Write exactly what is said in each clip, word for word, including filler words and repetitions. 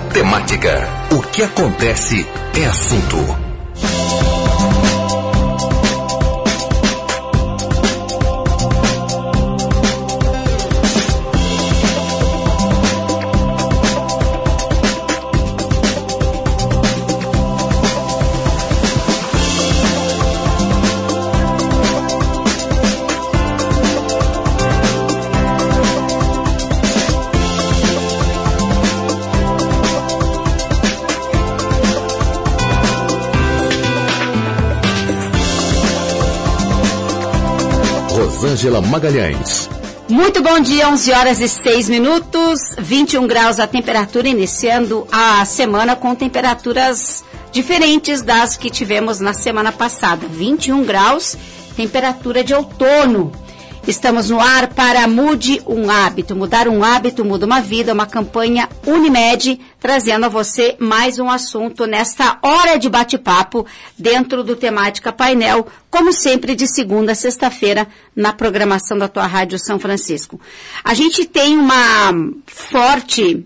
Temática. O que acontece é assunto. Rosângela Magalhães. Muito bom dia, onze horas e seis minutos, vinte e um graus a temperatura, iniciando a semana com temperaturas diferentes das que tivemos na semana passada. vinte e um graus, temperatura de outono. Estamos no ar para Mude um Hábito. Mudar um hábito, muda uma vida, uma campanha Unimed, trazendo a você mais um assunto nesta hora de bate-papo dentro do Temática Painel, como sempre de segunda a sexta-feira na programação da tua Rádio São Francisco. A gente tem uma forte,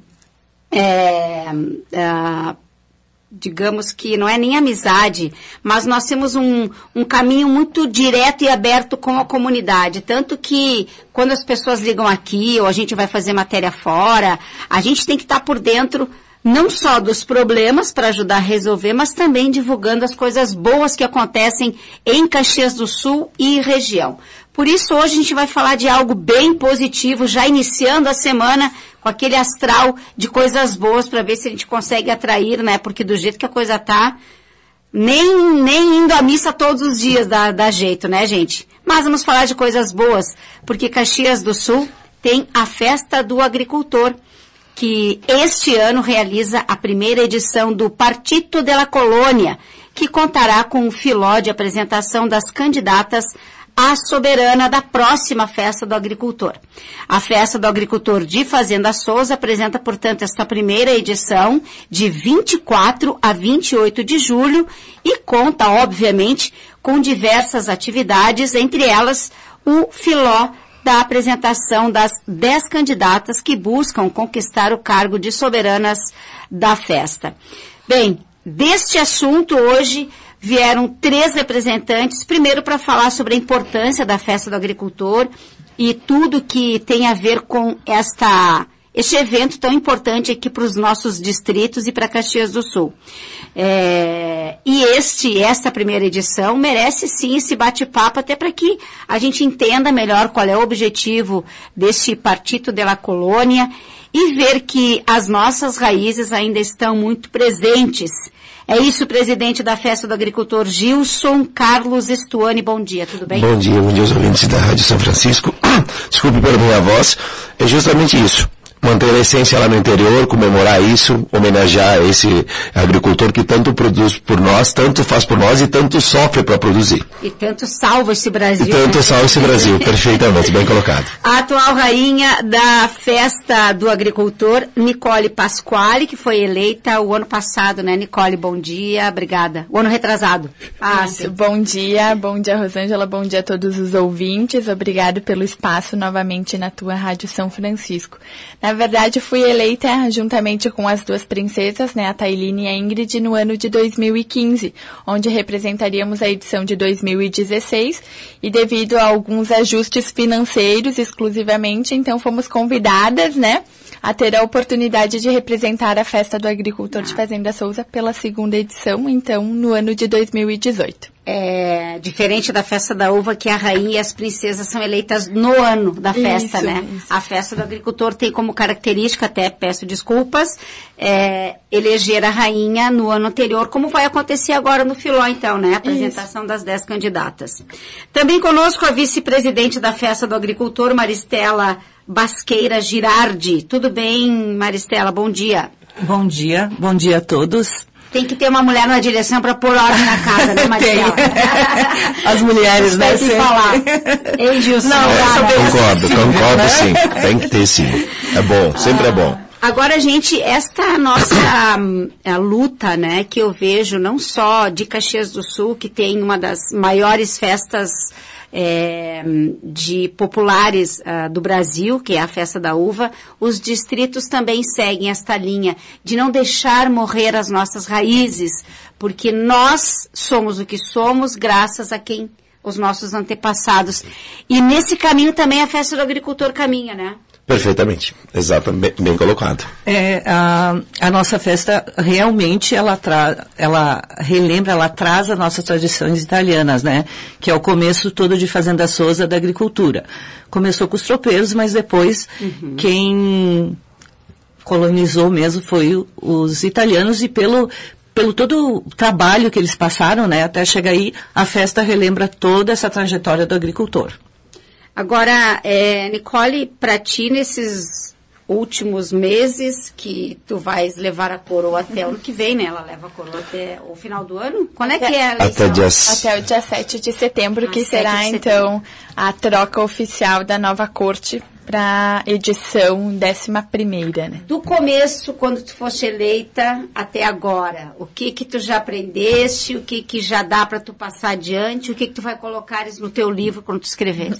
é, é, digamos que não é nem amizade, mas nós temos um, um caminho muito direto e aberto com a comunidade, tanto que quando as pessoas ligam aqui ou a gente vai fazer matéria fora, a gente tem que estar por dentro não só dos problemas para ajudar a resolver, mas também divulgando as coisas boas que acontecem em Caxias do Sul e região. Por isso, hoje a gente vai falar de algo bem positivo, já iniciando a semana com aquele astral de coisas boas para ver se a gente consegue atrair, né? Porque do jeito que a coisa tá, nem, nem indo à missa todos os dias dá, dá jeito, né, gente? Mas vamos falar de coisas boas, porque Caxias do Sul tem a Festa do Agricultor, que este ano realiza a primeira edição do Partido de la Colônia, que contará com um filó de apresentação das candidatas à soberana da próxima Festa do Agricultor. A Festa do Agricultor de Fazenda Souza apresenta, portanto, esta primeira edição de vinte e quatro a vinte e oito de julho e conta, obviamente, com diversas atividades, entre elas o filó da apresentação das dez candidatas que buscam conquistar o cargo de soberanas da festa. Bem, deste assunto hoje vieram três representantes, primeiro para falar sobre a importância da Festa do Agricultor e tudo que tem a ver com esta, este evento tão importante aqui para os nossos distritos e para Caxias do Sul. É, e este, esta primeira edição merece sim esse bate-papo, até para que a gente entenda melhor qual é o objetivo deste Partido de la Colônia e ver que as nossas raízes ainda estão muito presentes. É isso, presidente da Festa do Agricultor, Gilson Carlos Estuani, bom dia, tudo bem? Bom dia, bom dia aos ouvintes da Rádio São Francisco. Desculpe pela minha voz, é justamente isso. Manter a essência lá no interior, comemorar isso, homenagear esse agricultor que tanto produz por nós, tanto faz por nós e tanto sofre para produzir. E tanto salva esse Brasil. E tanto salva esse Brasil, perfeitamente, bem colocado. A atual rainha da Festa do Agricultor, Nicole Pasquale, que foi eleita o ano passado, né, Nicole? Bom dia, obrigada. O ano retrasado. Ah, Isso, bom dia, bom dia, Rosângela, bom dia a todos os ouvintes, obrigado pelo espaço novamente na tua Rádio São Francisco. Na Na verdade, fui eleita juntamente com as duas princesas, né, a Tailine e a Ingrid, no ano de dois mil e quinze, onde representaríamos a edição de dois mil e dezesseis, e devido a alguns ajustes financeiros exclusivamente, então fomos convidadas, né, a ter a oportunidade de representar a Festa do Agricultor de Fazenda Souza pela segunda edição, então, no ano de dois mil e dezoito. É diferente da Festa da Uva, que a rainha e as princesas são eleitas no ano da festa, isso, né? Isso. A Festa do Agricultor tem como característica, até peço desculpas, é, eleger a rainha no ano anterior, como vai acontecer agora no Filó, então, né? A apresentação isso. das dez candidatas. Também conosco a vice-presidente da Festa do Agricultor, Maristela Basqueira Girardi. Tudo bem, Maristela? Bom dia. Bom dia, bom dia a todos. Tem que ter uma mulher na direção para pôr ordem na casa, né, Maristela? As mulheres, né? Tem que falar. Ei, Gilson. Não, eu concordo, concordo né? sim. Tem que ter sim. É bom, sempre ah, é bom. Agora, gente, esta nossa a, a luta, né, que eu vejo não só de Caxias do Sul, que tem uma das maiores festas é, de populares uh, do Brasil, que é a Festa da Uva, os distritos também seguem esta linha de não deixar morrer as nossas raízes, porque nós somos o que somos graças a quem os nossos antepassados. E nesse caminho também a Festa do Agricultor caminha, né? Perfeitamente, exatamente, bem, bem colocado. É, a, a nossa festa realmente ela, tra, ela relembra, ela traz as nossas tradições italianas, né? Que é o começo todo de Fazenda Souza da agricultura. Começou com os tropeiros, mas depois uhum. quem colonizou mesmo foi o, os italianos e pelo pelo todo o trabalho que eles passaram, né? Até chegar aí, a festa relembra toda essa trajetória do agricultor. Agora, é, Nicole, para ti, nesses últimos meses que tu vais levar a coroa até o ano que vem, né? Ela leva a coroa até o final do ano? Quando é que é a eleição? Até, dia... até o dia sete de setembro, que será, então, a troca oficial da nova corte para edição décima primeira, né? Do começo, quando tu foste eleita, até agora, o que que tu já aprendeste, o que que já dá para tu passar adiante, o que que tu vai colocar no teu livro quando tu escreveres?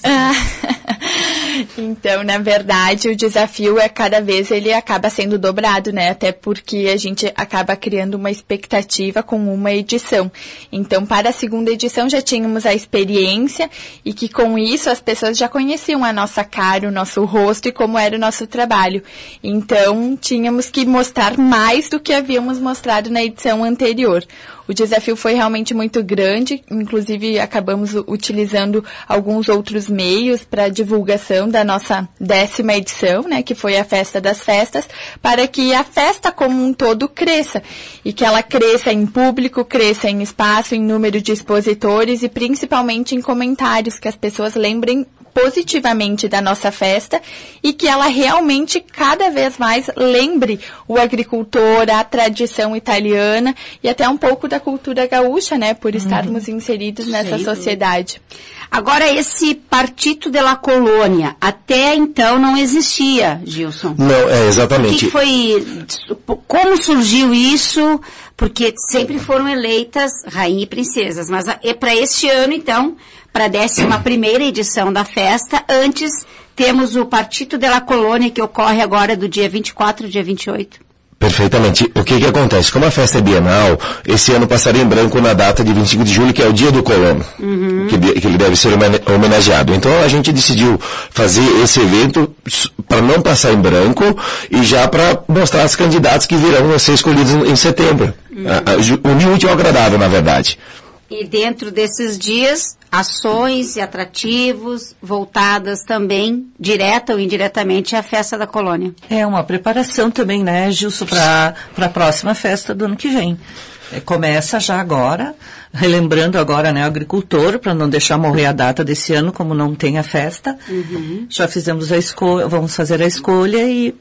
Então, na verdade, o desafio é cada vez ele acaba sendo dobrado, né? Até porque a gente acaba criando uma expectativa com uma edição. Então, para a segunda edição já tínhamos a experiência e que com isso as pessoas já conheciam a nossa cara, o nosso o rosto e como era o nosso trabalho. Então, tínhamos que mostrar mais do que havíamos mostrado na edição anterior. O desafio foi realmente muito grande, inclusive acabamos utilizando alguns outros meios para divulgação da nossa décima edição, né, que foi a Festa das Festas, para que a festa como um todo cresça, e que ela cresça em público, cresça em espaço, em número de expositores e principalmente em comentários, que as pessoas lembrem positivamente da nossa festa e que ela realmente cada vez mais lembre o agricultor, a tradição italiana e até um pouco da cultura gaúcha, né, por estarmos uhum. inseridos nessa Sim. sociedade. Agora, esse Partito della Colônia, até então não existia, Gilson. Não, é exatamente. O que foi, como surgiu isso? Porque sempre foram eleitas rainha e princesas, mas é para este ano, então, para a décima primeira edição da festa. Antes, temos o Partito della Colônia, que ocorre agora do dia vinte e quatro ao dia vinte e oito. Perfeitamente. O que que acontece? Como a festa é bienal, esse ano passaria em branco na data de vinte e cinco de julho, que é o dia do colono, uhum. que, que ele deve ser homenageado. Então a gente decidiu fazer esse evento para não passar em branco e já para mostrar as candidatas que virão a ser escolhidas em setembro. Uhum. Unir útil ao agradável, na verdade. E dentro desses dias, ações e atrativos voltadas também, direta ou indiretamente, à Festa da Colônia. É uma preparação também, né, Gilson, para a próxima festa do ano que vem. É, começa já agora, relembrando agora, né, o agricultor, para não deixar morrer a data desse ano, como não tem a festa. Uhum. Já fizemos a escolha, vamos fazer a escolha e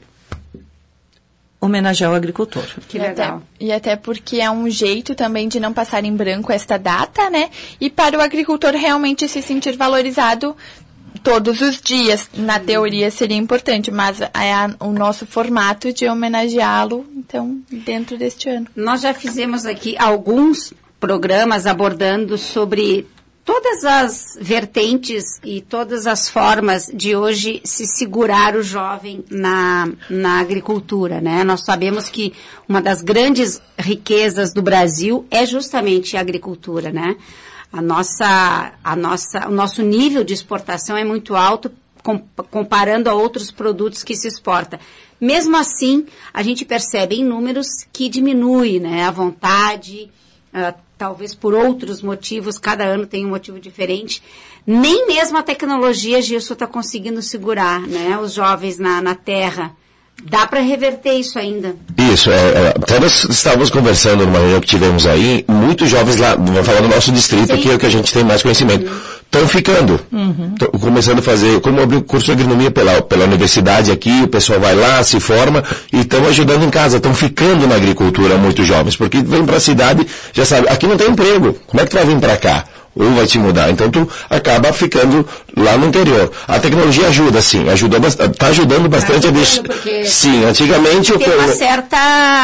homenagear o agricultor. Que legal. E até, e até porque é um jeito também de não passar em branco esta data, né? E para o agricultor realmente se sentir valorizado todos os dias. Na teoria seria importante, mas é a, o nosso formato de homenageá-lo, então, dentro deste ano. Nós já fizemos aqui alguns programas abordando sobre todas as vertentes e todas as formas de hoje se segurar o jovem na, na agricultura, né? Nós sabemos que uma das grandes riquezas do Brasil é justamente a agricultura, né? A nossa, a nossa, o nosso nível de exportação é muito alto com, comparando a outros produtos que se exporta. Mesmo assim, a gente percebe em números que diminui, né? A vontade, uh, talvez por outros motivos, cada ano tem um motivo diferente. Nem mesmo a tecnologia, Gilson, está conseguindo segurar, né, os jovens na, na terra. Dá para reverter isso ainda? Isso, é, é, até nós estávamos conversando numa reunião que tivemos aí, muitos jovens lá, vamos falar do nosso distrito, Sim. que é o que a gente tem mais conhecimento, estão uhum. ficando, uhum. começando a fazer, como abrir o curso de agronomia pela, pela universidade aqui, o pessoal vai lá, se forma e estão ajudando em casa, estão ficando na agricultura muitos jovens, porque vêm para a cidade, já sabe, aqui não tem emprego, como é que tu vai vir para cá? Ou vai te mudar. Então tu acaba ficando lá no interior. A tecnologia ajuda, sim. Ajuda, está ajudando bastante tá a deixar. Sim, antigamente tem eu... uma certa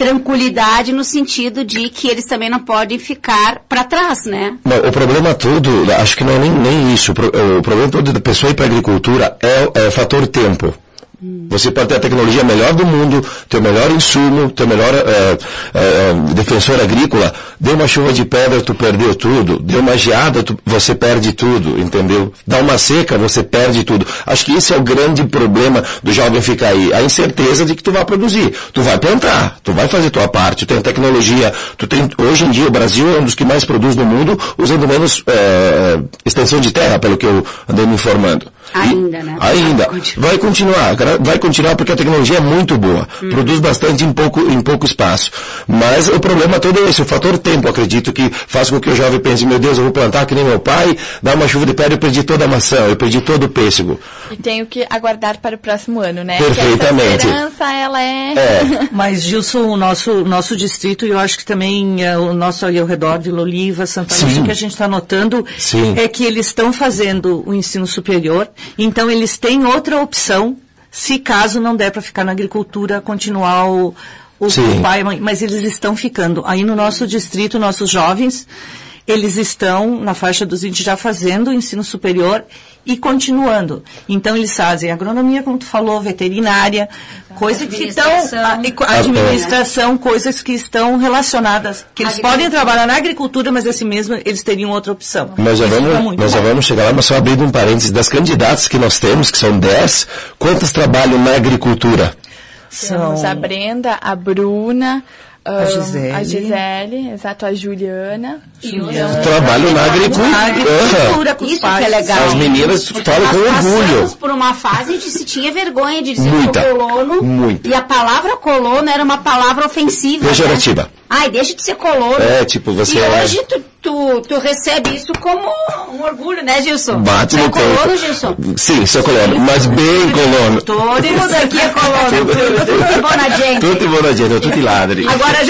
tranquilidade no sentido de que eles também não podem ficar para trás, né? Não, o problema todo, acho que não é nem, nem isso, o problema todo da pessoa ir para a agricultura é, é o fator tempo. Você pode ter a tecnologia melhor do mundo, ter o melhor insumo, ter o melhor é, é, defensor agrícola, deu uma chuva de pedra, tu perdeu tudo, deu uma geada, tu, você perde tudo, entendeu? Dá uma seca, você perde tudo. Acho que esse é o grande problema do jovem ficar aí, a incerteza de que tu vai produzir. Tu vai plantar, tu vai fazer tua parte, tu tem tecnologia, tu tem, hoje em dia o Brasil é um dos que mais produz no mundo, usando menos é, extensão de terra, pelo que eu andei me informando. Ainda, e, né? Ainda. Vai continuar, vai continuar porque a tecnologia é muito boa. Hum. Produz bastante em pouco, em pouco espaço. Mas o problema todo é esse, o fator tempo, acredito, que faz com que o jovem pense, meu Deus, eu vou plantar que nem meu pai, dá uma chuva de pedra, eu perdi toda a maçã, eu perdi todo o pêssego. E tenho que aguardar para o próximo ano, né? Perfeitamente. Porque essa esperança, ela é... é. Mas, Gilson, o nosso, nosso distrito, e eu acho que também é, o nosso aí ao redor, Vila Oliva, Santa Lúcia, o que a gente está notando Sim. é que eles estão fazendo o ensino superior, então eles têm outra opção, se caso não der para ficar na agricultura, continuar o, o, o pai, mas eles estão ficando. Aí no nosso distrito, nossos jovens, eles estão na faixa dos vinte já fazendo o ensino superior e continuando. Então eles fazem agronomia, como tu falou, veterinária, coisas que estão, a, administração, coisas que estão relacionadas, que eles podem trabalhar na agricultura, mas assim mesmo eles teriam outra opção. Nós já vamos, nós já vamos chegar lá, mas só abrindo um parênteses, das candidatas que nós temos, que são dez, quantas trabalham na agricultura? Temos são... a Brenda, a Bruna, a Gisele. A Gisele, exato, a Juliana. Juliana. Trabalho na agricultura. agricultura com Isso que é legal. As meninas falam com orgulho. Por uma fase, a gente se tinha vergonha de dizer Muita. que o colono. Muita. E a palavra colono era uma palavra ofensiva. Pejorativa. Né? Ai, deixa de ser colono. É, tipo, você e é... hoje tu, tu, tu recebe isso como um orgulho, né, Gilson? Bate no é colono, peito. Gilson? Sim, sou colono, mas bem colono. Todo mundo aqui é colono. Tudo bom na gente. Tudo bom na gente, tudo ladre. Agora,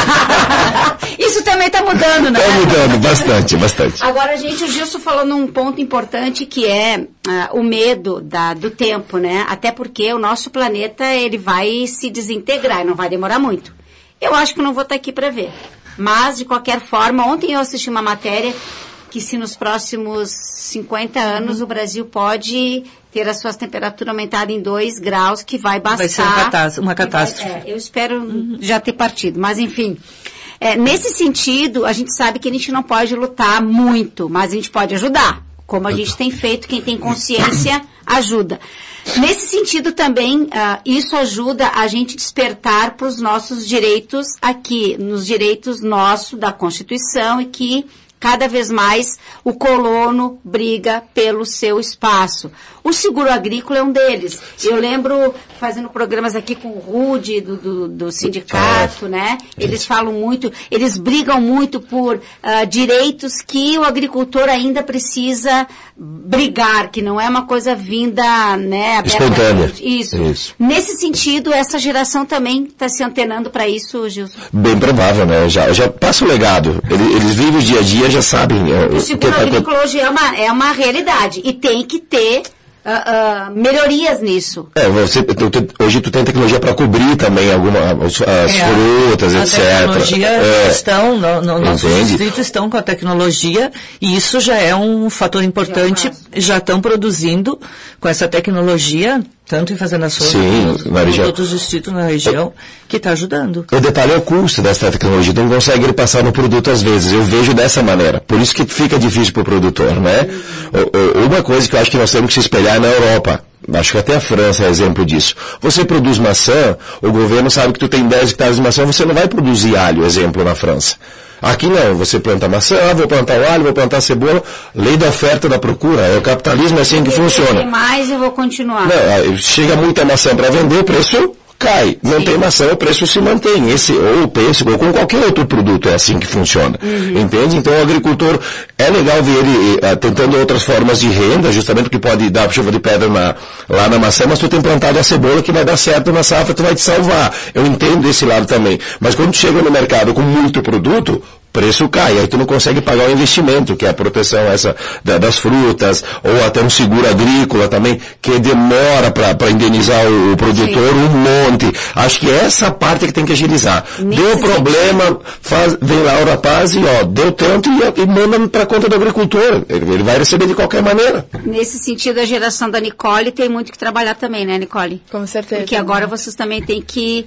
gente... isso também está mudando, né? Está mudando, bastante, bastante. Agora, gente, o Gilson falou num ponto importante que é uh, o medo da, do tempo, né? Até porque o nosso planeta, ele vai se desintegrar e não vai demorar muito. Eu acho que não vou estar aqui para ver. Mas, de qualquer forma, ontem eu assisti uma matéria que se nos próximos cinquenta anos uhum. o Brasil pode ter a sua temperatura aumentada em dois graus, que vai bastar... Vai ser uma catástrofe. Uma catástrofe. Vai, é, eu espero uhum. já ter partido, mas enfim... É, nesse sentido, a gente sabe que a gente não pode lutar muito, mas a gente pode ajudar. Como a gente tem feito, quem tem consciência ajuda. Nesse sentido também, uh, isso ajuda a gente despertar para os nossos direitos aqui, nos direitos nossos da Constituição, e que cada vez mais o colono briga pelo seu espaço. O seguro agrícola é um deles. Eu lembro, fazendo programas aqui com o Rude, do, do, do sindicato, né? Eles falam muito, eles brigam muito por uh, direitos que o agricultor ainda precisa brigar, que não é uma coisa vinda, né, espontânea. Isso. isso. Nesse sentido, essa geração também está se antenando para isso, Gilson? Bem provável, né? Já, já passa o legado. Eles, eles vivem o dia a dia, já sabem. É, o seguro agrícola hoje é uma, é uma realidade. E tem que ter Uh, uh, melhorias nisso. É, você, tu, tu, hoje tu tem tecnologia para cobrir também algumas as é, frutas, a etcétera. A tecnologia é, estão, no, no nossos distritos estão com a tecnologia, e isso já é um fator importante, já estão produzindo com essa tecnologia, tanto em Fazenda Souza, como nos outros distritos na região, que está ajudando. O detalhe é o custo dessa tecnologia, tu não consegue ele passar no produto às vezes, eu vejo dessa maneira, por isso que fica difícil para o produtor, né? Uhum. Uma coisa que eu acho que nós temos que se espelhar na Europa, acho que até a França é exemplo disso. Você produz maçã, o governo sabe que tu tem dez hectares de maçã, você não vai produzir alho, exemplo, na França. Aqui não, você planta maçã, vou plantar o alho, vou plantar cebola, lei da oferta e da procura, é o capitalismo, é assim que funciona. Mais eu vou continuar. Não, chega muita maçã para vender, o preço cai. Não Sim. tem maçã, o preço se mantém. Esse, ou o pêssego, ou com qualquer outro produto, é assim que funciona. Uhum. Entende? Então o agricultor, é legal ver ele uh, tentando outras formas de renda, justamente porque pode dar chuva de pedra na, lá na maçã, mas tu tem plantado a cebola que vai dar certo na safra, tu vai te salvar. Eu entendo esse lado também. Mas quando tu chega no mercado com muito produto, preço cai, aí tu não consegue pagar o investimento, que é a proteção essa da, das frutas, ou até um seguro agrícola também, que demora para indenizar o, o produtor. Sim. Um monte. Acho que é essa parte que tem que agilizar. Nesse deu problema, faz, vem Laura Paz e ó, deu tanto e, e manda para conta do agricultor. Ele, ele vai receber de qualquer maneira. Nesse sentido, a geração da Nicole tem muito que trabalhar também, né, Nicole? Com certeza. Porque agora vocês também têm que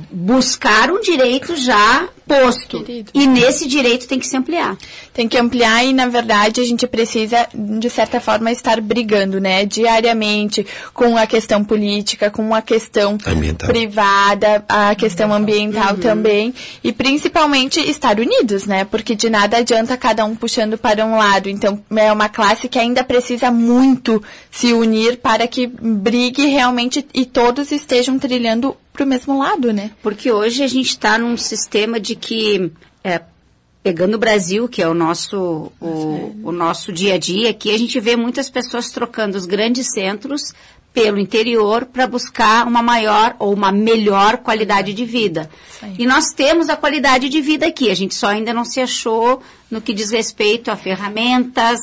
buscar um direito já posto. Querido. E nesse direito tem que se ampliar. Tem que ampliar e, na verdade, a gente precisa, de certa forma, estar brigando, né? Diariamente com a questão política, com a questão ambiental. Privada, a questão ambiental uhum. também. E, principalmente, estar unidos, né? Porque de nada adianta cada um puxando para um lado. Então, é uma classe que ainda precisa muito se unir para que brigue realmente e todos estejam trilhando para o mesmo lado, né? Porque hoje a gente está num sistema de que, é, pegando o Brasil, que é o nosso, o, o nosso dia a dia, aqui a gente vê muitas pessoas trocando os grandes centros pelo interior para buscar uma maior ou uma melhor qualidade de vida. E nós temos a qualidade de vida aqui, a gente só ainda não se achou no que diz respeito a ferramentas,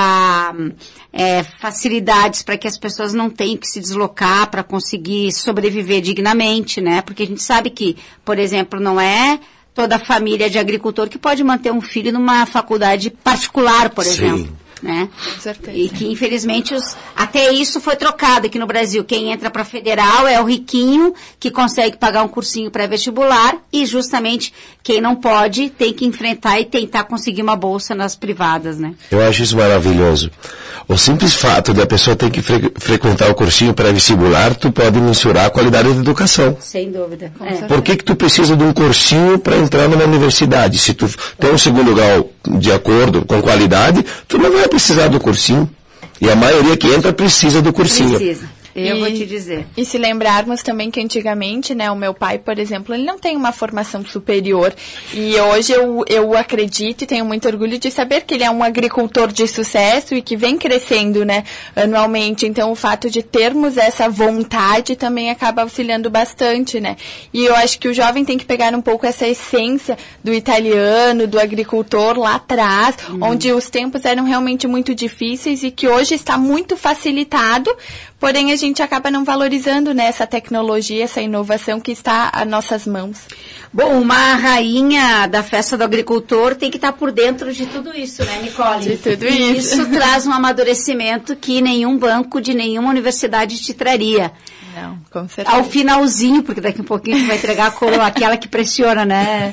a é, facilidades para que as pessoas não tenham que se deslocar para conseguir sobreviver dignamente, né? Porque a gente sabe que, por exemplo, não é toda a família de agricultor que pode manter um filho numa faculdade particular, por Sim. exemplo. Né? Com certeza. E que infelizmente os, até isso foi trocado aqui no Brasil. Quem entra para federal é o riquinho que consegue pagar um cursinho pré-vestibular e justamente quem não pode tem que enfrentar e tentar conseguir uma bolsa nas privadas, né? Eu acho isso maravilhoso. O simples fato de a pessoa ter que fre- frequentar o cursinho pré-vestibular, tu pode mensurar a qualidade da educação. Sem dúvida. É. Por que que tu precisa de um cursinho para entrar numa universidade? Se tu tem um segundo grau de acordo com qualidade, tu não vai precisar do cursinho. E a maioria que entra precisa do cursinho. Precisa. Eu e, vou te dizer. E se lembrarmos também que antigamente, né, o meu pai, por exemplo, ele não tem uma formação superior. E hoje eu, eu acredito e tenho muito orgulho de saber que ele é um agricultor de sucesso e que vem crescendo, né, anualmente. Então, o fato de termos essa vontade também acaba auxiliando bastante, né. E eu acho que o jovem tem que pegar um pouco essa essência do italiano, do agricultor lá atrás, hum. onde os tempos eram realmente muito difíceis e que hoje está muito facilitado. Porém, a gente acaba não valorizando, né, essa tecnologia, essa inovação que está às nossas mãos. Bom, uma rainha da festa do agricultor tem que estar por dentro de tudo isso, né, Nicole? De tudo e isso. Isso traz um amadurecimento que nenhum banco de nenhuma universidade te traria. Não, com certeza. Ao finalzinho, porque daqui a pouquinho tu vai entregar a coroa, aquela que pressiona, né?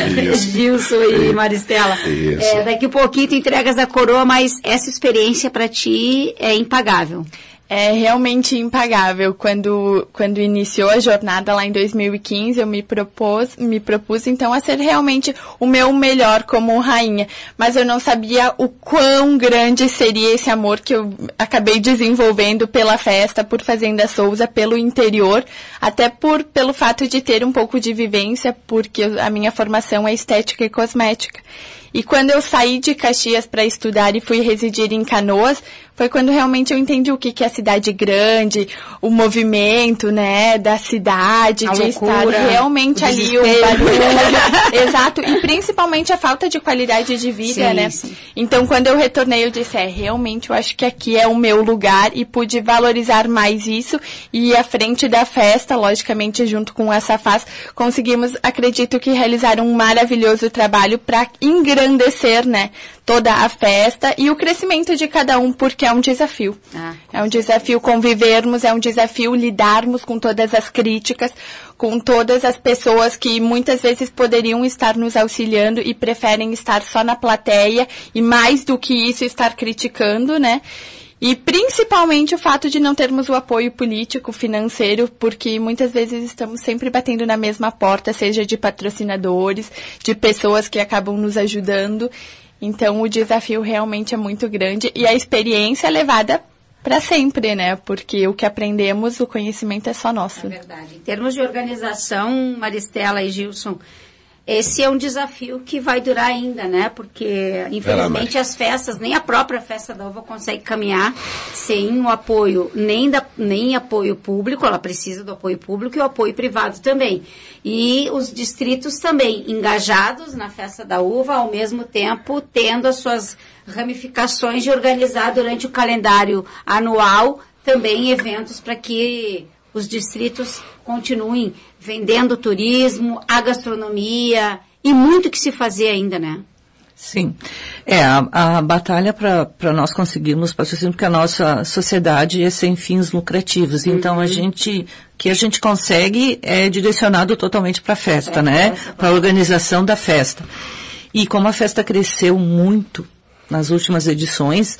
Gilson e Maristela. É, daqui a pouquinho tu entregas a coroa, mas essa experiência para ti é impagável. É realmente impagável. Quando, quando iniciou a jornada lá em dois mil e quinze, eu me propus, me propus então a ser realmente o meu melhor como rainha. Mas eu não sabia o quão grande seria esse amor que eu acabei desenvolvendo pela festa, por Fazenda Souza, pelo interior, até por, pelo fato de ter um pouco de vivência, porque a minha formação é estética e cosmética. E quando eu saí de Caxias para estudar e fui residir em Canoas, foi quando realmente eu entendi o que, que é a cidade grande, o movimento, né, da cidade, a de loucura, estar realmente o ali, o barulho. Exato, e principalmente a falta de qualidade de vida, sim, né? Sim. Então, quando eu retornei, eu disse, é, realmente eu acho que aqui é o meu lugar e pude valorizar mais isso. E à frente da festa, logicamente, junto com a Safaz, conseguimos, acredito que, realizar um maravilhoso trabalho para engrandecer, né, toda a festa e o crescimento de cada um, porque é um desafio. Ah, é um desafio convivermos, é um desafio lidarmos com todas as críticas, com todas as pessoas que muitas vezes poderiam estar nos auxiliando e preferem estar só na plateia e mais do que isso estar criticando, né? E principalmente o fato de não termos o apoio político, financeiro, porque muitas vezes estamos sempre batendo na mesma porta, seja de patrocinadores, de pessoas que acabam nos ajudando. Então o desafio realmente é muito grande e a experiência é levada para sempre, né? Porque o que aprendemos, o conhecimento é só nosso. É verdade. Em termos de organização, Maristela e Gilson, esse é um desafio que vai durar ainda, né? Porque, infelizmente, as festas, nem a própria Festa da Uva consegue caminhar sem o apoio, nem, da, nem apoio público, ela precisa do apoio público e o apoio privado também. E os distritos também engajados na Festa da Uva, ao mesmo tempo tendo as suas ramificações de organizar durante o calendário anual também eventos para que os distritos continuem vendendo o turismo, a gastronomia e muito que se fazer ainda, né? Sim. É, a, a batalha para nós conseguirmos patrocínio, porque a nossa sociedade é sem fins lucrativos. Uhum. Então, a gente, o que a gente consegue é direcionado totalmente para a festa, é, né? Para a organização da festa. E como a festa cresceu muito nas últimas edições,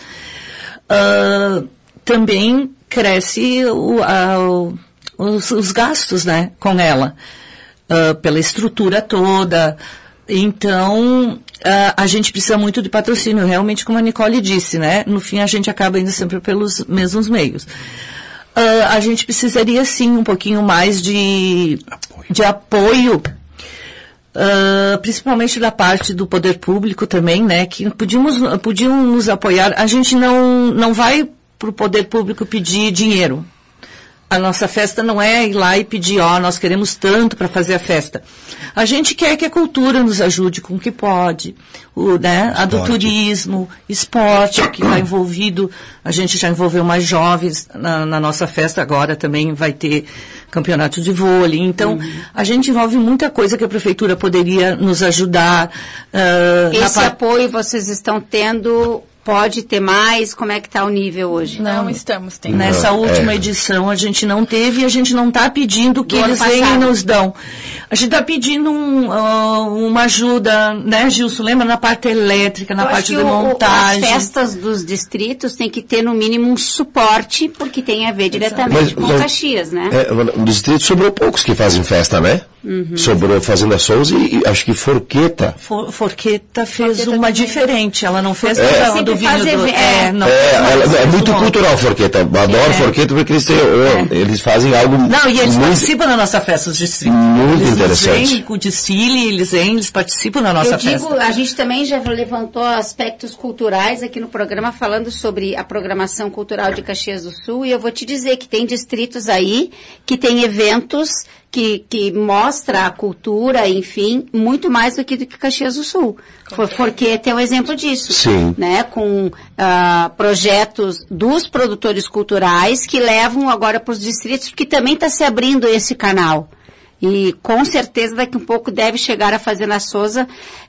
uh, também cresce o, a, o, os, os gastos, né, com ela, uh, pela estrutura toda. Então, uh, a gente precisa muito de patrocínio, realmente, como a Nicole disse, né, no fim a gente acaba indo sempre pelos mesmos meios. Uh, a gente precisaria, sim, um pouquinho mais de apoio, de apoio Uh, principalmente da parte do poder público também, né, que podíamos, podiam nos apoiar. A gente não, não vai para o poder público pedir dinheiro. A nossa festa não é ir lá e pedir, ó, nós queremos tanto para fazer a festa. A gente quer que a cultura nos ajude com o que pode, o, né, a do turismo, esporte, que está envolvido, a gente já envolveu mais jovens na, na nossa festa, agora também vai ter campeonato de vôlei. Então, uhum. a gente envolve muita coisa que a prefeitura poderia nos ajudar. Uh, Esse na... apoio vocês estão tendo... Pode ter mais? Como é que está o nível hoje? Não, não estamos tendo. Nessa não, última é. edição a gente não teve e a gente não está pedindo que Do eles venham e nos dão. A gente está pedindo um, uh, uma ajuda, né, Gilson? Lembra? Na parte elétrica, na Eu parte de o, montagem. As festas dos distritos têm que ter no mínimo um suporte, porque tem a ver diretamente Mas, com não, Caxias, né? É, no distrito sobrou poucos que fazem festa, né? Uhum. Sobrou Fazenda Souza e, e acho que Forqueta. For, Forqueta fez Forqueta uma também. diferente, ela não fez é. nada do vinho do... É, é, não é, ela, é muito bom. cultural Forqueta, adoro é. Forqueta porque eles, têm, é. eles fazem algo... Não, e eles muito, participam da nossa festa, os distritos. Muito eles interessante. Eles vêm com o desfile, eles vêm, eles participam da nossa Eu digo, festa. a gente também já levantou aspectos culturais aqui no programa, falando sobre a programação cultural de Caxias do Sul, e eu vou te dizer que tem distritos aí que tem eventos que, que mostra a cultura, enfim, muito mais do que, do que Caxias do Sul. For, porque tem um exemplo disso. Sim. Né, com uh, projetos dos produtores culturais que levam agora para os distritos, porque também está se abrindo esse canal. E com certeza daqui um pouco deve chegar a Fazenda Souza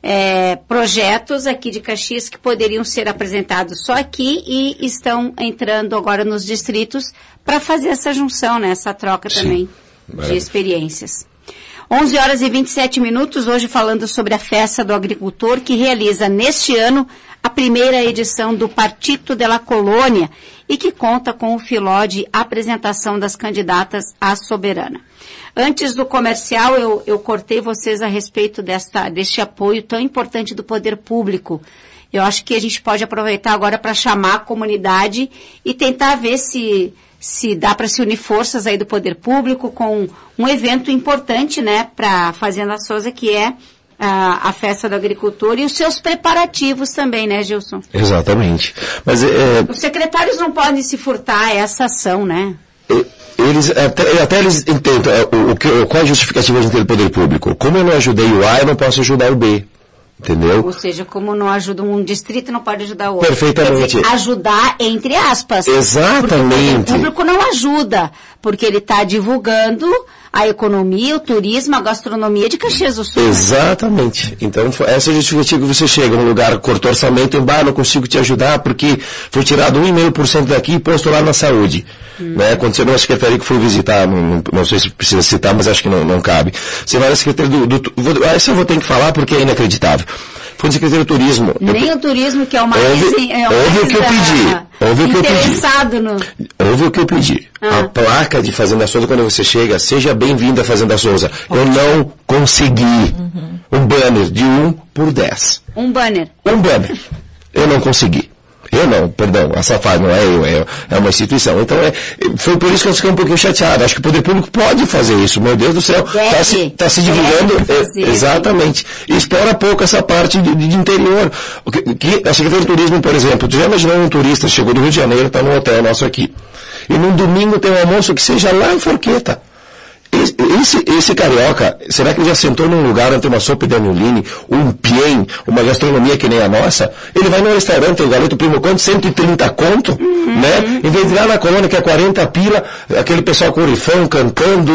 é, projetos aqui de Caxias que poderiam ser apresentados só aqui e estão entrando agora nos distritos para fazer essa junção, né, essa troca Sim. também de experiências. onze horas e vinte e sete minutos, hoje falando sobre a Festa do Agricultor, que realiza neste ano a primeira edição do Partido de la Colônia e que conta com o filó de apresentação das candidatas à soberana. Antes do comercial, eu, eu cortei vocês a respeito desta, deste apoio tão importante do poder público. Eu acho que a gente pode aproveitar agora para chamar a comunidade e tentar ver se... se dá para se unir forças aí do poder público com um evento importante, né, para a Fazenda Souza, que é a, a Festa do Agricultor e os seus preparativos também, né, Gilson? Exatamente. Mas, é, os secretários não podem se furtar a essa ação, né? Eles, até, até eles entendem o, o, o, qual é a justificativa de ter o poder público. Como eu não ajudei o A, eu não posso ajudar o B. Entendeu? Ou seja, como não ajuda um distrito, não pode ajudar o outro. Perfeitamente. Quer dizer, ajudar entre aspas. Exatamente. Porque o poder público não ajuda, porque ele está divulgando a economia, o turismo, a gastronomia de Caxias do Sul. Exatamente. Então, essa é a justificativa que você chega num lugar, cortou orçamento, e ah, não consigo te ajudar porque foi tirado um vírgula cinco por cento daqui e posto lá na saúde. Hum. Né? Aconteceu numa secretaria que fui visitar, não, não sei se precisa citar, mas acho que não, não cabe. Você vai na secretaria do, do, do... Essa eu vou ter que falar porque é inacreditável. Foi na secretaria do turismo. Nem eu, o turismo, que é o mais... Houve, é o houve mais o que eu pedi. Houve o que eu pedi. Interessado no... Houve o que eu pedi. Ah. A placa de Fazenda Souza, quando você chega, seja bem-vindo à Fazenda Souza. Eu não consegui. Uhum. Um banner de um por dez. Um banner. Um banner. Eu não consegui. Eu não, perdão, a Safari não é eu, é, é uma instituição. Então, é, foi por isso que eu fiquei um pouquinho chateado. Acho que o poder público pode fazer isso. Meu Deus do céu, está se, tá se divulgando. É, exatamente. E explora pouco essa parte de, de interior. Que, que, a Secretaria de Turismo, por exemplo, tu já imaginou um turista, chegou do Rio de Janeiro, está no hotel nosso aqui. E num domingo tem um almoço que seja lá em Forqueta. Esse, esse carioca, será que ele já sentou num lugar onde tem uma sopa de anilini, um piem, uma gastronomia que nem a nossa? Ele vai num restaurante, tem o galeto primo quanto? cento e trinta conto, uhum. né? Em vez de ir lá na colônia que é quarenta pila, aquele pessoal com orifão cantando.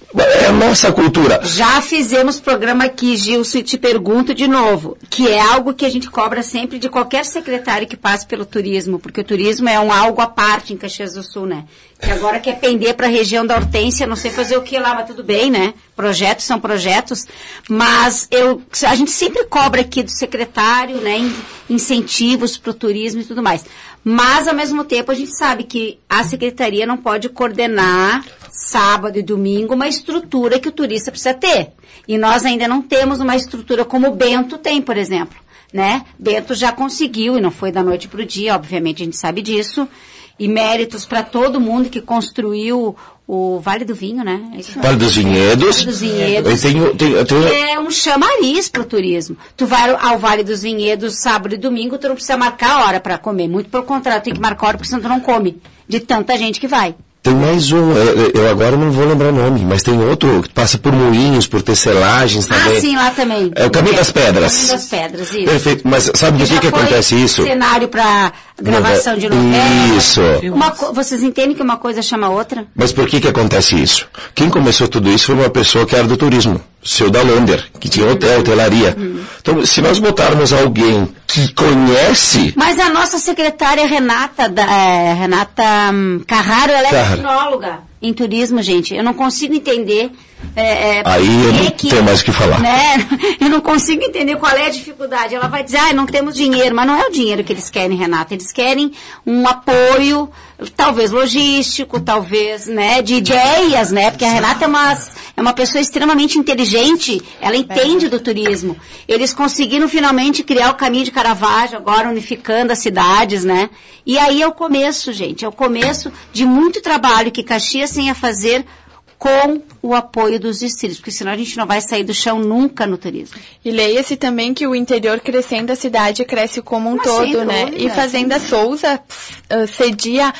É a nossa cultura. Já fizemos programa aqui, Gilson, e te pergunto de novo, que é algo que a gente cobra sempre de qualquer secretário que passe pelo turismo, porque o turismo é um algo à parte em Caxias do Sul, né? Que agora quer pender para a região da Hortência, não sei fazer o que lá, mas tudo bem, né? Projetos são projetos, mas eu, a gente sempre cobra aqui do secretário, né, incentivos para o turismo e tudo mais. Mas, ao mesmo tempo, a gente sabe que a secretaria não pode coordenar sábado e domingo uma estrutura que o turista precisa ter. E nós ainda não temos uma estrutura como o Bento tem, por exemplo, né? Bento já conseguiu, e não foi da noite para o dia, obviamente a gente sabe disso, e méritos para todo mundo que construiu o Vale do Vinho, né? É vale dos Vinhedos. Vale dos Vinhedos. Eu tenho, tenho, eu tenho... É um chamariz para o turismo. Tu vai ao Vale dos Vinhedos sábado e domingo, tu não precisa marcar a hora para comer. Muito pelo contrário, tu tem que marcar a hora porque senão tu não come. De tanta gente que vai. Tem mais um, eu, eu agora não vou lembrar o nome, mas tem outro que passa por moinhos, por tecelagens também. Ah, sim, lá também. É o Caminho é, das Pedras. Caminho das Pedras, isso. Perfeito, mas sabe do que, que acontece isso? Cenário para gravação de novela. Isso. Uma, vocês entendem que uma coisa chama outra? Mas por que que acontece isso? Quem começou tudo isso foi uma pessoa que era do turismo, seu da Lander, que tinha hotel, hotelaria. Uhum. Então, se nós botarmos alguém que conhece... Mas a nossa secretária Renata, da, é, Renata um, Carraro, ela é Carraro. Tecnóloga em turismo, gente. Eu não consigo entender... É, é, Aí eu não que, tenho mais o que falar. Né? Eu não consigo entender qual é a dificuldade. Ela vai dizer, ah, não temos dinheiro. Mas não é o dinheiro que eles querem, Renata. Eles querem um apoio, talvez logístico, talvez, né, de ideias, né? Porque a Renata é uma, é uma pessoa extremamente inteligente. Ela entende do turismo. Eles conseguiram finalmente criar o caminho de Caravaggio, agora unificando as cidades, né? E aí é o começo, gente. É o começo de muito trabalho que Caxias tem a fazer com o apoio dos distritos, porque senão a gente não vai sair do chão nunca no turismo. E leia-se também que o interior crescendo, a cidade cresce como um Mas todo, né? Dúvida, e Fazenda sim. Souza uh, cedia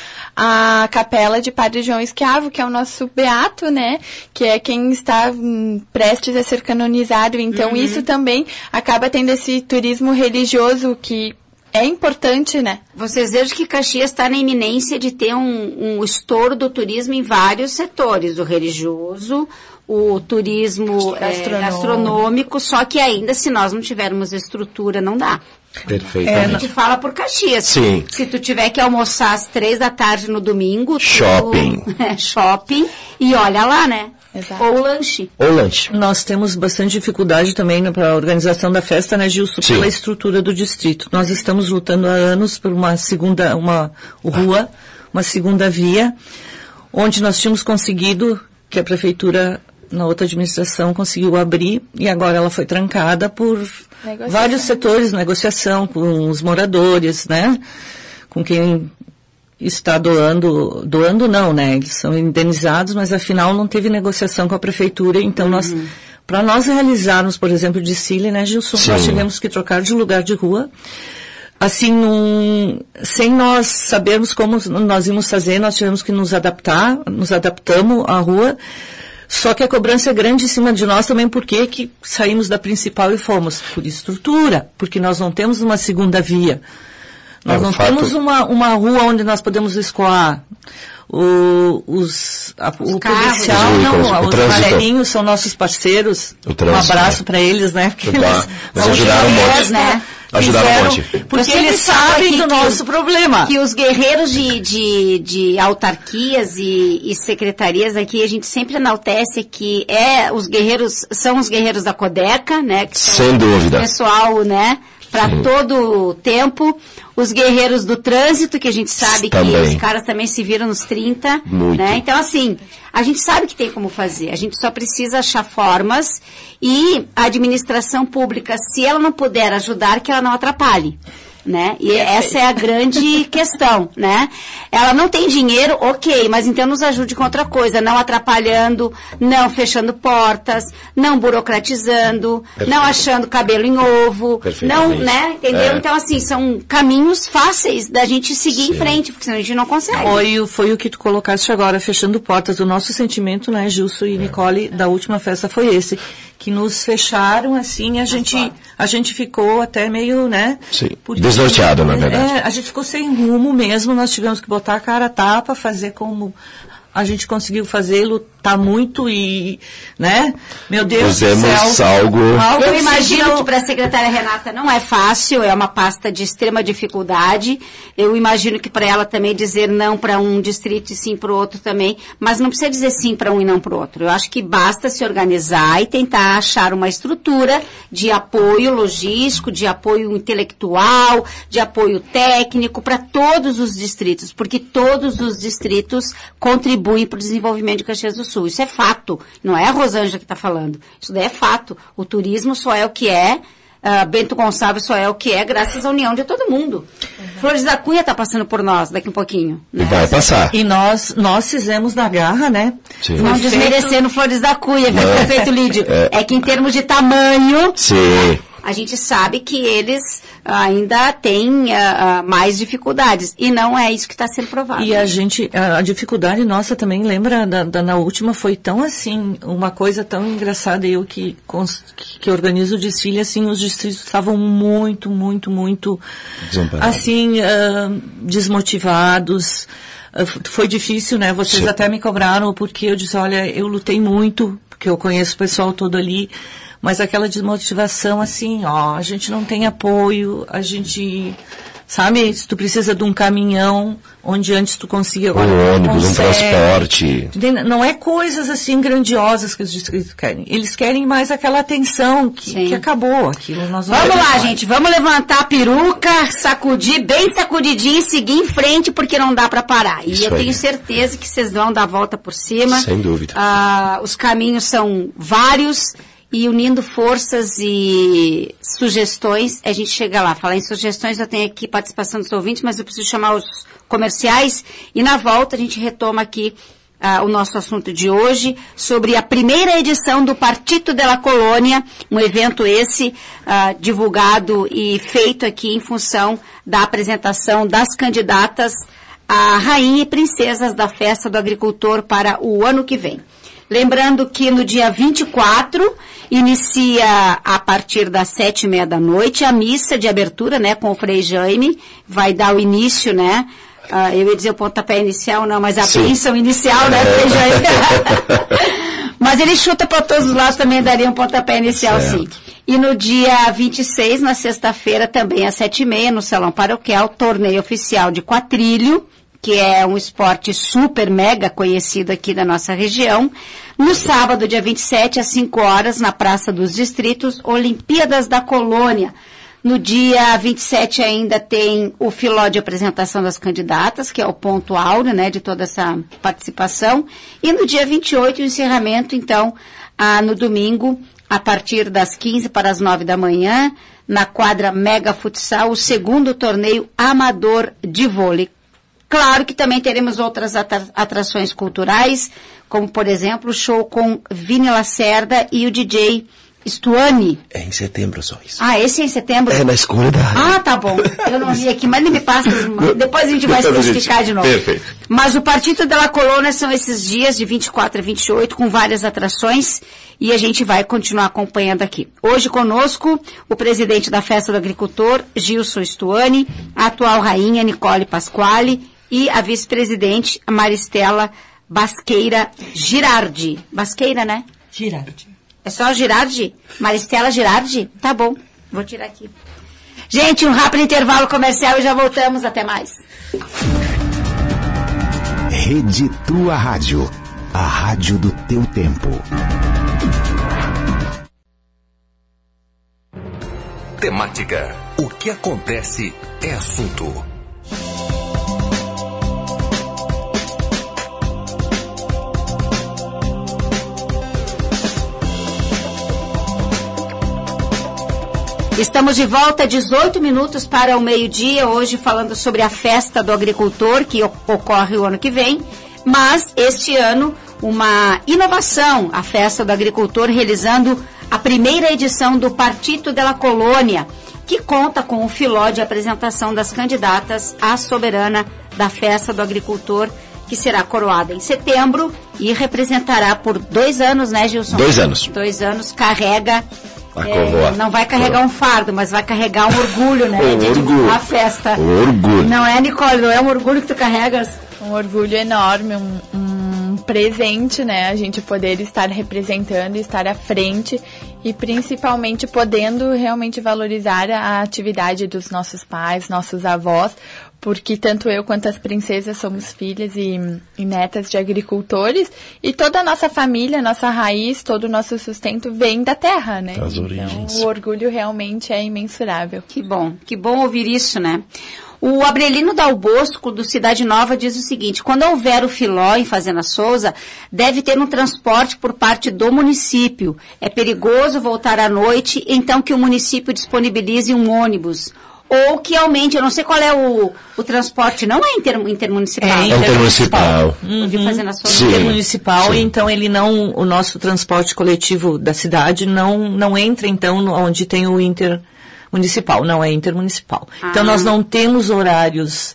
a capela de Padre João Esquiavo, que é o nosso beato, né? Que é quem está um, prestes a ser canonizado. Então uhum. isso também acaba tendo esse turismo religioso que é importante, né? Vocês vejam que Caxias está na iminência de ter um, um estouro do turismo em vários setores. O religioso, o turismo é, gastronômico, só que ainda se nós não tivermos estrutura, não dá. Perfeito. É, a gente fala por Caxias. Sim. Se tu tiver que almoçar às três da tarde no domingo... Shopping. Tu, é, shopping. E olha lá, né? Exato. Ou lanche. Ou lanche. Nós temos bastante dificuldade também para a organização da festa, né, Gilson, Sim. pela estrutura do distrito. Nós estamos lutando há anos por uma segunda, uma rua, uma segunda via, onde nós tínhamos conseguido, que a prefeitura, na outra administração, conseguiu abrir, e agora ela foi trancada por vários setores, negociação com os moradores, né, com quem... está doando, doando não, né? Eles são indenizados, mas afinal não teve negociação com a prefeitura, então uhum. nós, para nós realizarmos, por exemplo, o desfile, né, Gilson, Sim. nós tivemos que trocar de lugar de rua, assim, num, sem nós sabermos como nós íamos fazer, nós tivemos que nos adaptar, nos adaptamos à rua, só que a cobrança é grande em cima de nós também, porque que saímos da principal e fomos por estrutura, porque nós não temos uma segunda via. Nós é, não fato... temos uma, uma rua onde nós podemos escoar o, os, a, os o policial, os, não, o os amarelinhos são nossos parceiros. O trânsito, um abraço né? para eles, né? Porque eles ajudaram um monte. Né? Ajudaram um monte. Porque eles sabem do nosso problema. Que os guerreiros de, de, de autarquias e, e secretarias aqui, a gente sempre enaltece que é, os guerreiros, são os guerreiros da Codeca, né? Que Sem dúvida. Pessoal, né? Para todo o tempo. Os guerreiros do trânsito, que a gente sabe também. Que os caras também se viram nos trinta. Muito. Né? Então, assim, a gente sabe que tem como fazer. A gente só precisa achar formas e a administração pública, se ela não puder ajudar, que ela não atrapalhe. né? E essa é a grande questão, né? Ela não tem dinheiro, ok, mas então nos ajude com outra coisa, não atrapalhando, não fechando portas, não burocratizando, Perfeito. não achando cabelo em ovo, não, né? Entendeu? É. Então, assim, são caminhos fáceis da gente seguir Sim. em frente, porque senão a gente não consegue. Foi, foi o que tu colocaste agora, fechando portas. O nosso sentimento, né, Gilson e é. Nicole, da última festa foi esse, que nos fecharam, assim, a gente, a gente ficou até meio, né? Sim, porque, desnorteado, na verdade. É, a gente ficou sem rumo mesmo, nós tivemos que botar a cara a tapa, fazer como a gente conseguiu fazer, lutar muito e, né? Meu Deus Fizemos do céu. algo... algo eu imagino eu... que para a secretária Renata não é fácil, é uma pasta de extrema dificuldade. Eu imagino que para ela também dizer não para um distrito e sim para o outro também, mas não precisa dizer sim para um e não para o outro. Eu acho que basta se organizar e tentar achar uma estrutura de apoio logístico, de apoio intelectual, de apoio técnico para todos os distritos, porque todos os distritos contribuem para o desenvolvimento de Caxias do Sul. Isso é fato. Não é a Rosângela que está falando. Isso daí é fato. O turismo só é o que é, uh, Bento Gonçalves só é o que é, graças à união de todo mundo. Uhum. Flores da Cunha está passando por nós daqui um pouquinho. Né? Vai passar. E nós, nós fizemos na garra, né? Sim. Não desmerecendo Flores da Cunha, viu, prefeito Lídio? É. é que em termos de tamanho... Sim. Né? A gente sabe que eles ainda têm uh, uh, mais dificuldades. E não é isso que está sendo provado. E a gente, a, a dificuldade nossa também, lembra, da, da, na última foi tão assim, uma coisa tão engraçada. Eu que, que, que organizo o desfile, assim, os distritos estavam muito, muito, muito, assim, uh, desmotivados. Uh, foi difícil, né? Vocês Sim. até me cobraram, porque eu disse, olha, eu lutei muito, porque eu conheço o pessoal todo ali. Mas aquela desmotivação, assim, ó, a gente não tem apoio, a gente, sabe, se tu precisa de um caminhão, onde antes tu conseguia, agora um ônibus, um transporte. Não é coisas, assim, grandiosas que os distritos querem. Eles querem mais aquela atenção que, que acabou aquilo. Nós vamos lá, mais. gente, vamos levantar a peruca, sacudir, bem sacudidinho e seguir em frente, porque não dá para parar. E Isso eu aí. tenho certeza que vocês vão dar a volta por cima. Sem dúvida. Ah, os caminhos são vários. E unindo forças e sugestões, a gente chega lá. Falar em sugestões, eu tenho aqui participação dos ouvintes, mas eu preciso chamar os comerciais. E na volta a gente retoma aqui uh, o nosso assunto de hoje, sobre a primeira edição do Partido de la Colônia, um evento esse uh, divulgado e feito aqui em função da apresentação das candidatas a rainha e princesas da Festa do Agricultor para o ano que vem. Lembrando que no dia vinte e quatro, inicia a partir das sete e meia da noite a missa de abertura, né, com o Frei Jaime, vai dar o início, né, uh, eu ia dizer o pontapé inicial, não, mas a Sim. bênção inicial, né, Frei Jaime. Mas ele chuta para todos os lados, também daria um pontapé inicial, certo. sim. E no dia vinte e seis, na sexta-feira, também às sete e meia, no Salão Paroquial, torneio oficial de quadrilho, que é um esporte super mega conhecido aqui da nossa região. No sábado, dia vinte e sete, às cinco horas, na Praça dos Distritos, Olimpíadas da Colônia. No dia vinte e sete ainda tem o filó de apresentação das candidatas, que é o ponto áureo, né, de toda essa participação. E no dia vinte e oito, o encerramento, então, ah, no domingo, a partir das quinze para as nove da manhã, na quadra Mega Futsal, o segundo torneio amador de vôlei. Claro que também teremos outras atrações culturais, como, por exemplo, o show com Vini Lacerda e o D J Stuani. É em setembro só isso. Ah, esse é em setembro? É na escola da rádio. Ah, tá bom. Eu não vi aqui, mas nem me passa. Depois a gente vai especificar de novo. Perfeito. Mas o Partido de la Colônia são esses dias de vinte e quatro a vinte e oito, com várias atrações, e a gente vai continuar acompanhando aqui. Hoje conosco, o presidente da Festa do Agricultor, Gilson Stuani, a atual rainha, Nicole Pasquale, e a vice-presidente, Maristela Basqueira Girardi. Basqueira, né? Girardi. É só Girardi? Maristela Girardi? Tá bom, vou tirar aqui. Gente, um rápido intervalo comercial e já voltamos. Até mais. Rede Tua Rádio. A rádio do teu tempo. Temática. O que acontece é assunto. Estamos de volta, dezoito minutos para o meio-dia, hoje falando sobre a festa do agricultor, que ocorre o ano que vem, mas este ano uma inovação, a festa do agricultor, realizando a primeira edição do Partido de la Colônia, que conta com o filó de apresentação das candidatas à soberana da festa do agricultor, que será coroada em setembro e representará por dois anos, né, Gilson? Dois anos. Dois anos, carrega... A É, não vai carregar um fardo, mas vai carregar um orgulho, né? Um de orgulho. A festa. Um orgulho. Não é, Nicole? Não é um orgulho que tu carregas? Um orgulho enorme, um, um presente, né? A gente poder estar representando, estar à frente e principalmente podendo realmente valorizar a atividade dos nossos pais, nossos avós, porque tanto eu quanto as princesas somos filhas e, e netas de agricultores, e toda a nossa família, nossa raiz, todo o nosso sustento vem da terra, né? Das origens. Então, o orgulho realmente é imensurável. Que bom, que bom ouvir isso, né? O Abrelino Dal Bosco, do Cidade Nova, diz o seguinte: quando houver o filó em Fazenda Souza, deve ter um transporte por parte do município. É perigoso voltar à noite, então que o município disponibilize um ônibus. Ou que aumente, eu não sei qual é o, o transporte, não é inter, intermunicipal. É É intermunicipal. O de Fazenda Souza. Sim. Intermunicipal, sim. então ele não, o nosso transporte coletivo da cidade não, não entra, então, no- onde tem o intermunicipal, não é intermunicipal. Então Ah. nós não temos horários.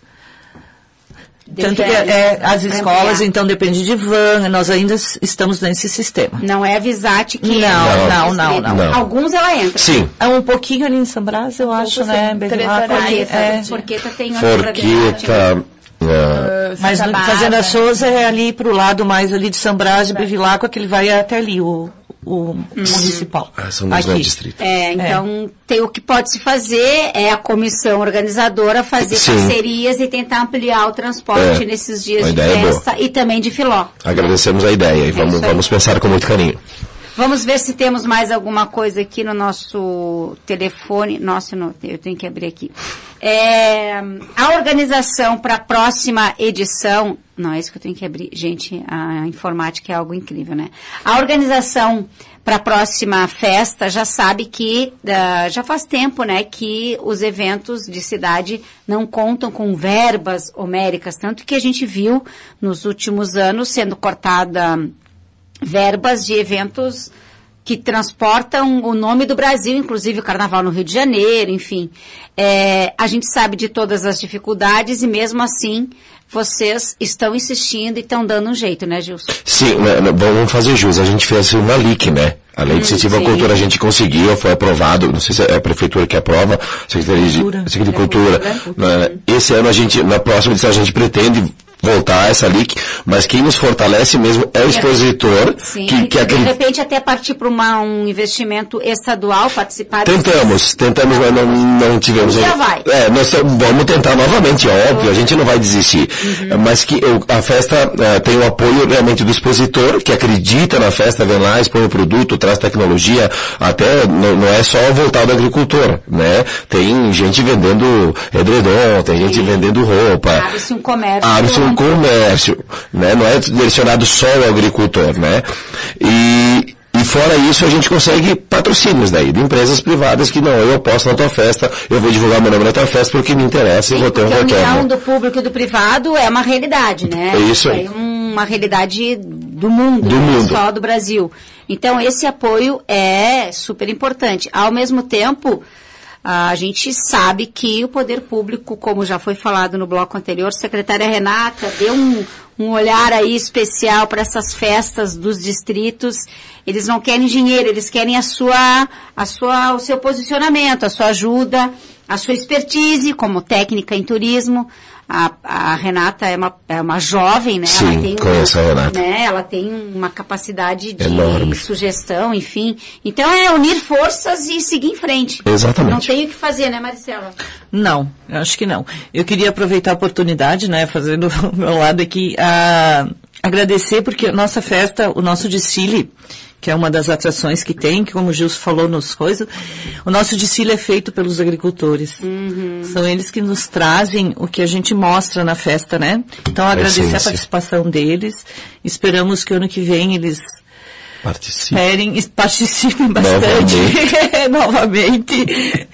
De Tanto que férias, é, né? as Pra escolas, ampliar. então, depende de van, nós ainda s- estamos nesse sistema. Não é a Visate que Não, entra. não, não, não. Não. Alguns ela entra. Sim. É um pouquinho ali em São Brás, eu acho, pouco, né? sim. Bem Três lá, horários, Forqueta, é. Forqueta tem ônibus pra Visate. Forqueta. ah, Mas Santa no Bárbara. Fazenda Souza é ali pro lado mais ali de São Brás, de Bevilacqua, que ele vai até ali, o, o municipal. ah, são dos Aqui. distritos. É, então tem o que pode se fazer é a comissão organizadora fazer Sim. parcerias e tentar ampliar o transporte É, nesses dias a de ideia é boa. festa e também de filó. Agradecemos a ideia e vamos, isso aí. vamos pensar com muito carinho. Vamos ver se temos mais alguma coisa aqui no nosso telefone. Nossa, não, eu tenho que abrir aqui. É, a organização para a próxima edição. Não, é isso que eu tenho que abrir. Gente, a informática é algo incrível, né? A organização para a próxima festa já sabe que, ah, já faz tempo, né, que os eventos de cidade não contam com verbas homéricas, tanto que a gente viu nos últimos anos sendo cortada verbas de eventos que transportam o nome do Brasil, inclusive o Carnaval no Rio de Janeiro, enfim. É, a gente sabe de todas as dificuldades e mesmo assim vocês estão insistindo e estão dando um jeito, né, Gilson? Sim, né, né, vamos fazer jus. A gente fez uma L I C, né? A Lei de Incentivo à sim. Cultura a gente conseguiu, foi aprovado, não sei se é a Prefeitura que aprova, Secretaria de, Cultura. Secretaria de Cultura. Né, Esse ano a gente, na próxima edição a gente pretende voltar a essa L I C, mas quem nos fortalece mesmo é o expositor, Sim, que, e que de acredita. repente até partir para uma- um investimento estadual, participar Tentamos, tentamos, mas não, não tivemos. Já ainda. vai. É, nós t- vamos tentar novamente, é óbvio, a gente não vai desistir. Uhum. Mas que eu- a festa eh, tem o apoio realmente do expositor, que acredita na festa, vem lá, expõe o produto, traz tecnologia, até não, não é só voltado ao agricultor, né? Tem gente vendendo edredom, tem gente vendendo roupa. Abre-se um comércio. Abre-se um comércio, né? Não é direcionado só ao agricultor, né? E, e fora isso a gente consegue patrocínios daí, de empresas privadas que não, eu posso na tua festa, eu vou divulgar meu nome na tua festa porque me interessa e vou ter um Porque a união retorno. do público e do privado é uma realidade, né? É isso aí. É uma realidade do mundo, Do não mundo. só do Brasil. Então, esse apoio é super importante. Ao mesmo tempo, a gente sabe que o poder público, como já foi falado no bloco anterior, a secretária Renata deu um, um olhar aí especial para essas festas dos distritos. Eles não querem dinheiro, eles querem a sua, a sua, o seu posicionamento, a sua ajuda, a sua expertise como técnica em turismo. A, a Renata é uma, é uma jovem, né? Sim, ela tem conheço a Renata. Né? Ela tem uma capacidade de Enorme. sugestão, enfim. Então é unir forças e seguir em frente. Exatamente. Não tem o que fazer, né, Maricela? Não, eu acho que não. Eu queria aproveitar a oportunidade, né, fazendo o meu lado aqui, a agradecer porque a nossa festa, o nosso desfile, que é uma das atrações que tem, que como o Gilson falou nos coisas, o nosso desfile é feito pelos agricultores. Uhum. São eles que nos trazem o que a gente mostra na festa, né? Então agradecer sim, a sim. participação deles. Esperamos que ano que vem eles Participem, participem bastante, novamente.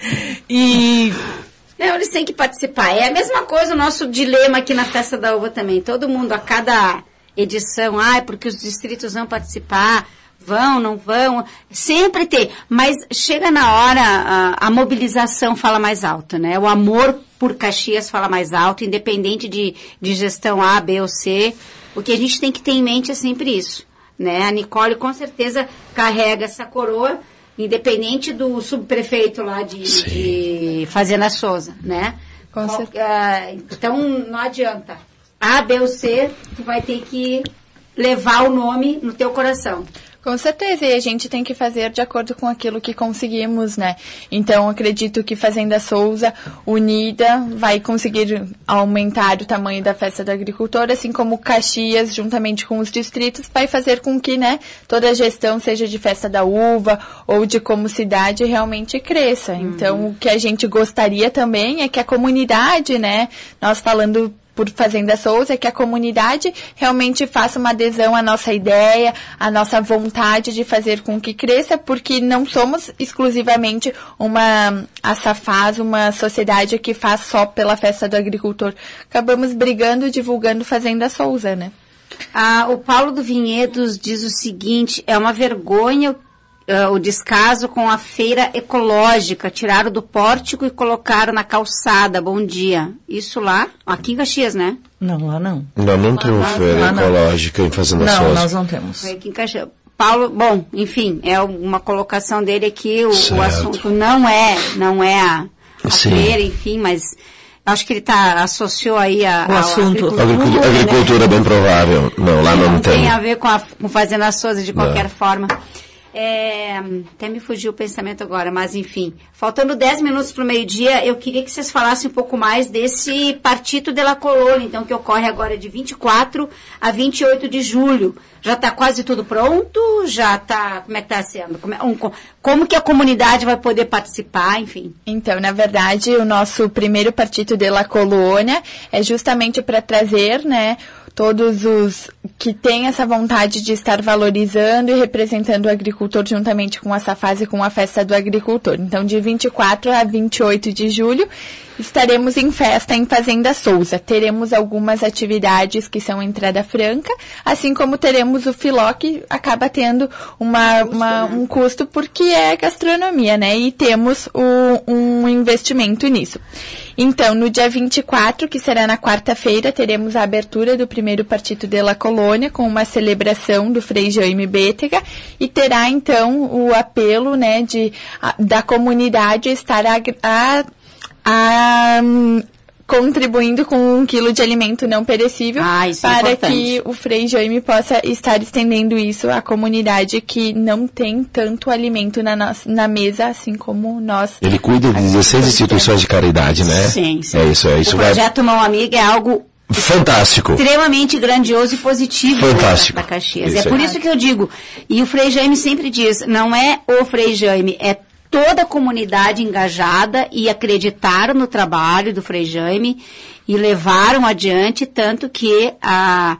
E... Não, eles têm que participar. É a mesma coisa o nosso dilema aqui na Festa da Uva também. Todo mundo, a cada edição, ah, é porque os distritos vão participar, vão, não vão, sempre tem. Mas chega na hora, a, a mobilização fala mais alto, né? O amor por Caxias fala mais alto, independente de, de gestão A, B ou C. O que a gente tem que ter em mente é sempre isso, né? A Nicole com certeza carrega essa coroa, independente do subprefeito lá de, de Fazenda Souza, né? Com Qual, uh, então, não adianta. A, B ou C, tu vai ter que levar o nome no teu coração. Com certeza, e a gente tem que fazer de acordo com aquilo que conseguimos, né? Então, acredito que Fazenda Souza, unida, vai conseguir aumentar o tamanho da Festa do Agricultor, assim como Caxias, juntamente com os distritos, vai fazer com que, né, toda a gestão, seja de Festa da Uva ou de como cidade, realmente cresça. Uhum. Então, o que a gente gostaria também é que a comunidade, né, nós falando por Fazenda Souza, que a comunidade realmente faça uma adesão à nossa ideia, à nossa vontade de fazer com que cresça, porque não somos exclusivamente uma a Safaz, uma sociedade que faz só pela Festa do Agricultor. Acabamos brigando, divulgando Fazenda Souza, né? Ah, o Paulo do Vinhedos diz o seguinte, é uma vergonha Uh, o descaso com a feira ecológica, tiraram do pórtico e colocaram na calçada, bom dia. Isso lá, aqui em Caxias, né? Não, lá não. Não, não tem uma feira ecológica em Fazenda Souza. Não, nós não temos. Foi aqui em Caxias. Paulo, bom, enfim, é uma colocação dele aqui, o, o assunto não é, não é a, a feira, enfim, mas acho que ele tá, associou aí a, o a assunto. agricultura, agricultura, né? agricultura bem provável. Não, lá não, não tem. Não tem a ver com, a, com Fazenda Souza de qualquer não. forma. É, até me fugiu o pensamento agora, mas enfim. Faltando dez minutos para o meio-dia, eu queria que vocês falassem um pouco mais desse Partido de la Colônia, então, que ocorre agora de vinte e quatro a vinte e oito de julho. Já está quase tudo pronto? Já está... Como é que está sendo? Como, é, um, como que a comunidade vai poder participar, enfim? Então, na verdade, o nosso primeiro Partido de la Colônia é justamente para trazer, né, todos os que têm essa vontade de estar valorizando e representando o agricultor juntamente com a Safaz e com a Festa do Agricultor. Então, de vinte e quatro a vinte e oito de julho, estaremos em festa em Fazenda Souza. Teremos algumas atividades que são entrada franca, assim como teremos o filó, que acaba tendo uma, uma, um custo porque é gastronomia, né? E temos o, um investimento nisso. Então, no dia vinte e quatro, que será na quarta-feira, teremos a abertura do primeiro Partido de la Colônia, com uma celebração do Frei Jaime Bétega, e terá, então, o apelo, né, de, a, da comunidade estar a, a, a um, contribuindo com um quilo de alimento não perecível, ah, para é que o Frei Jaime possa estar estendendo isso à comunidade que não tem tanto alimento na, nossa, na mesa, assim como nós. Ele cuida de dezesseis instituições de caridade, né? Sim, sim. É isso, é isso. O projeto Mão Amiga é algo fantástico, extremamente grandioso e positivo fantástico para Caxias. Isso é por aí. isso que eu digo, e o Frei Jaime sempre diz, não é o Frei Jaime, é toda a comunidade engajada e acreditaram no trabalho do Frei Jaime e levaram adiante, tanto que a,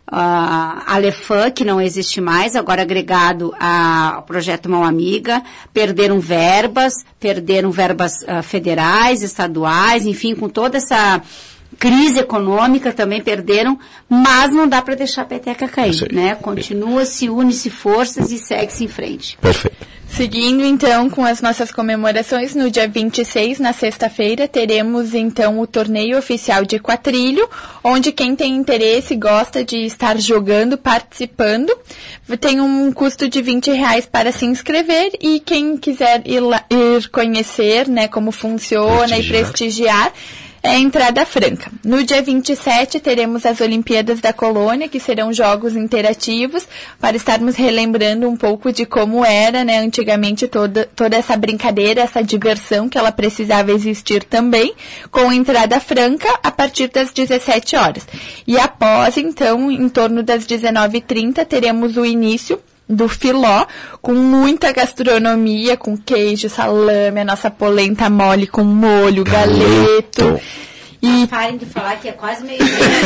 a Alefã, que não existe mais, agora agregado ao projeto Mão Amiga, perderam verbas, perderam verbas uh, federais, estaduais, enfim, com toda essa crise econômica também perderam, mas não dá para deixar a peteca cair, né? Continua-se, une-se forças e segue-se em frente. Perfeito. Seguindo, então, com as nossas comemorações, no dia vinte e seis, na sexta-feira, teremos, então, o torneio oficial de quatrilho, onde quem tem interesse e gosta de estar jogando, participando, tem um custo de vinte reais para se inscrever, e quem quiser ir, lá, ir conhecer, né, como funciona prestigiar. e prestigiar, é entrada franca. No dia vinte e sete, teremos as Olimpíadas da Colônia, que serão jogos interativos, para estarmos relembrando um pouco de como era, né, antigamente toda, toda essa brincadeira, essa diversão que ela precisava existir também, com entrada franca a partir das dezessete horas. E após, então, em torno das dezenove e trinta, teremos o início do filó, com muita gastronomia, com queijo, salame, a nossa polenta mole com molho, galeto. galeto. E parem de falar que é quase meio...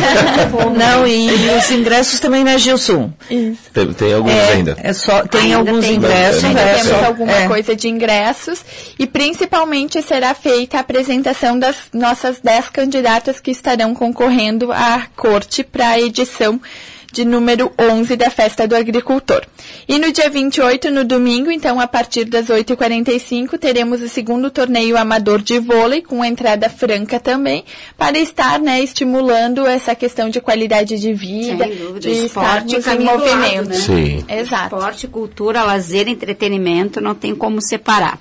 Não, e os ingressos também, né, Gilson? Isso. Tem, tem alguns é, ainda. É só, tem ainda alguns tem. ingressos. Ainda é, temos só, alguma é. coisa de ingressos e principalmente será feita a apresentação das nossas dez candidatas que estarão concorrendo à corte para a edição de número onze da Festa do Agricultor. E no dia vinte e oito, no domingo, então, a partir das oito e quarenta e cinco, teremos o segundo torneio amador de vôlei, com entrada franca também, para estar, né, estimulando essa questão de qualidade de vida, Sem dúvida. de Esporte, estarmos em movimento. né? Sim. Exato. Esporte, cultura, lazer, entretenimento, não tem como separar.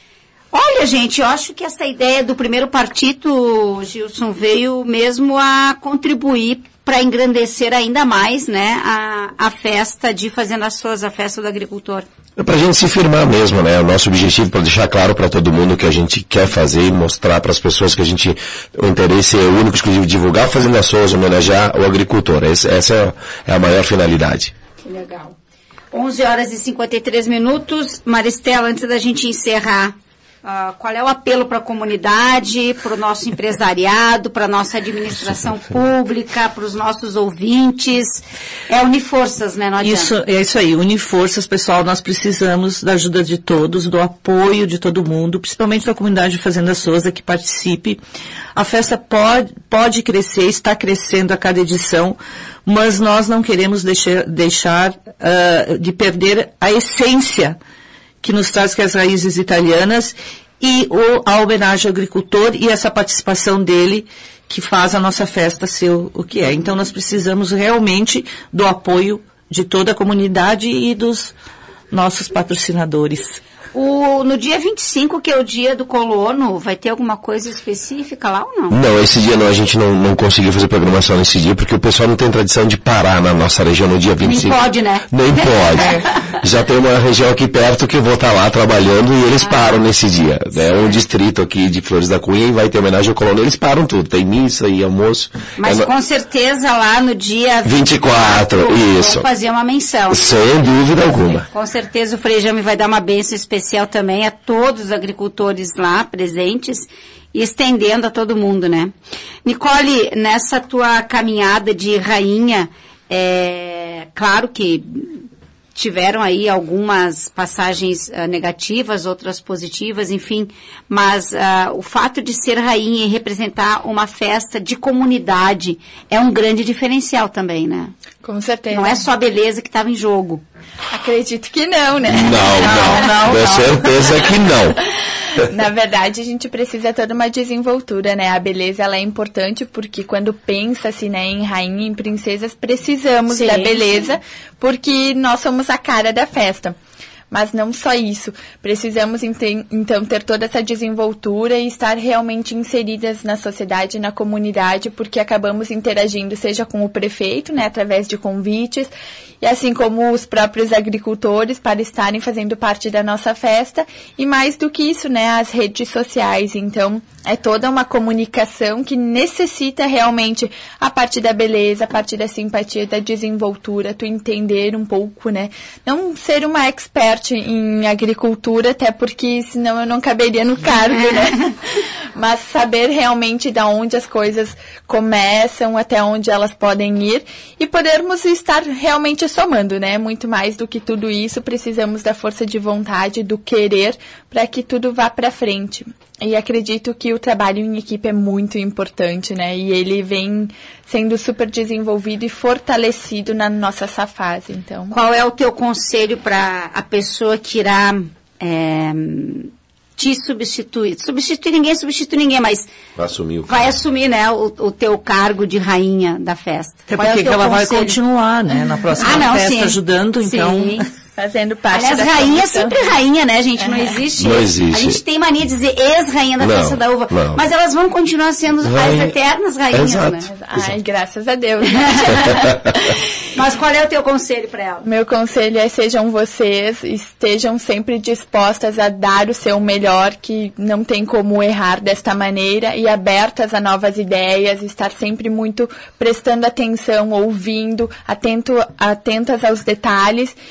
Olha, gente, eu acho que essa ideia do primeiro partido, Gilson, veio mesmo a contribuir para engrandecer ainda mais, né, a, a festa de Fazenda Souza, a festa do agricultor. É pra gente se firmar mesmo, né? O nosso objetivo, para deixar claro para todo mundo que a gente quer fazer e mostrar para as pessoas que a gente, o interesse é único, exclusivo, divulgar a Fazenda Souza, homenagear o agricultor. Esse, essa é a maior finalidade. Que legal. onze horas e cinquenta e três minutos. Maristela, antes da gente encerrar, Uh, qual é o apelo para a comunidade, para o nosso empresariado, para a nossa administração pública, para os nossos ouvintes? É unir forças, né? Não adianta. Isso, é isso aí, unir forças, pessoal. Nós precisamos da ajuda de todos, do apoio de todo mundo, principalmente da comunidade de Fazenda Souza, que participe. A festa pode, pode crescer, está crescendo a cada edição, mas nós não queremos deixar, deixar uh, de perder a essência que nos traz que as raízes italianas e o, a homenagem ao agricultor e essa participação dele que faz a nossa festa ser o, o que é. Então nós precisamos realmente do apoio de toda a comunidade e dos nossos patrocinadores. O, no dia vinte e cinco, que é o dia do colono, vai ter alguma coisa específica lá ou não? Não, esse dia não, a gente não, não conseguiu fazer programação nesse dia, porque o pessoal não tem tradição de parar na nossa região no dia vinte e cinco. Nem pode, né? Nem pode. Já tem uma região aqui perto que eu vou estar lá trabalhando e eles ah. param nesse dia. É um distrito aqui de Flores da Cunha e vai ter homenagem ao colono, eles param tudo, tem missa e almoço. Mas é, com certeza lá no dia vinte e quatro, isso. Vou fazer uma menção. Sem dúvida alguma. Com certeza o Frei Jame vai dar uma bênção especial também a todos os agricultores lá presentes e estendendo a todo mundo, né? Nicole, nessa tua caminhada de rainha, é claro que tiveram aí algumas passagens uh, negativas, outras positivas, enfim, mas uh, o fato de ser rainha e representar uma festa de comunidade é um grande diferencial também, né? Com certeza. Não é só a beleza que estava em jogo. Acredito que não, né? Não, não, não. Com certeza que não. Na verdade, a gente precisa toda uma desenvoltura, né? A beleza, ela é importante porque quando pensa-se, né, em rainha, em princesas, precisamos sim, da beleza, sim. porque nós somos a cara da festa. Mas não só isso, precisamos então ter toda essa desenvoltura e estar realmente inseridas na sociedade, na comunidade, porque acabamos interagindo, seja com o prefeito, né, através de convites, e assim como os próprios agricultores para estarem fazendo parte da nossa festa, e mais do que isso, né, as redes sociais. Então, é toda uma comunicação que necessita realmente a parte da beleza, a parte da simpatia, da desenvoltura, tu entender um pouco, né, não ser uma expert em agricultura, até porque senão eu não caberia no cargo, né? Mas saber realmente de onde as coisas começam, até onde elas podem ir e podermos estar realmente somando, né? Muito mais do que tudo isso, precisamos da força de vontade, do querer, para que tudo vá para frente. E acredito que o trabalho em equipe é muito importante, né? E ele vem sendo super desenvolvido e fortalecido na nossa essa fase, então. Qual é o teu conselho para a pessoa que irá é, te substituir? Substituir ninguém, substituir ninguém, mas vai assumir, o vai assumir, né, o, o teu cargo de rainha da festa. Até porque é que ela conselho? Vai continuar, né, na próxima ah, não, festa sim. ajudando, então... Sim. Fazendo parte Aliás, da rainha é sempre rainha, né, gente? Não existe. Não existe. A gente tem mania de dizer ex-rainha da não, festa da uva. Não. Mas elas vão continuar sendo rainha. as eternas rainhas, exato, né? Ai, exato. Graças a Deus. Mas qual é o teu conselho para ela? Meu conselho é sejam vocês, estejam sempre dispostas a dar o seu melhor, que não tem como errar desta maneira, e abertas a novas ideias, estar sempre muito prestando atenção, ouvindo, atento, atentas aos detalhes. Isso